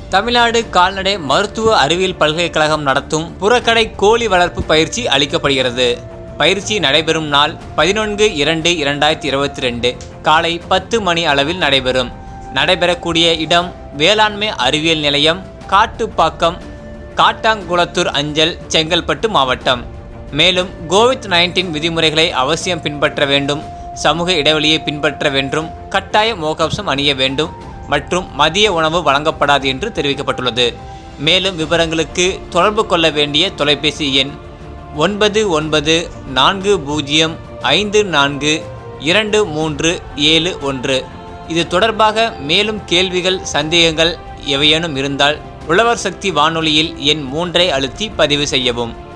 தமிழ்நாடு கால்நடை மருத்துவ அறிவியல் பல்கலைக்கழகம் நடத்தும் புறக்கடை கோழி வளர்ப்பு பயிற்சி அளிக்கப்படுகிறது. பயிற்சி நடைபெறும் நாள் 11/2/2022 காலை 10 மணி அளவில் நடைபெறும். நடைபெறக்கூடிய இடம் வேளாண்மை அறிவியல் நிலையம், காட்டுப்பாக்கம், காட்டாங்குளத்தூர் அஞ்சல், செங்கல்பட்டு மாவட்டம். மேலும் கோவிட்-19 விதிமுறைகளை அவசியம் பின்பற்ற வேண்டும், சமூக இடைவெளியை பின்பற்ற வேண்டும், கட்டாய முகக்கவசம் அணிய வேண்டும் மற்றும் மதிய உணவு வழங்கப்படாது என்று தெரிவிக்கப்பட்டுள்ளது. மேலும் விவரங்களுக்கு தொடர்பு கொள்ள வேண்டிய தொலைபேசி எண் 9940542371. இது தொடர்பாக மேலும் கேள்விகள், சந்தேகங்கள் எவையேனும் இருந்தால் உழவர் சக்தி வானொலியில் எண் 3ஐ அழுத்தி பதிவு செய்யவும்.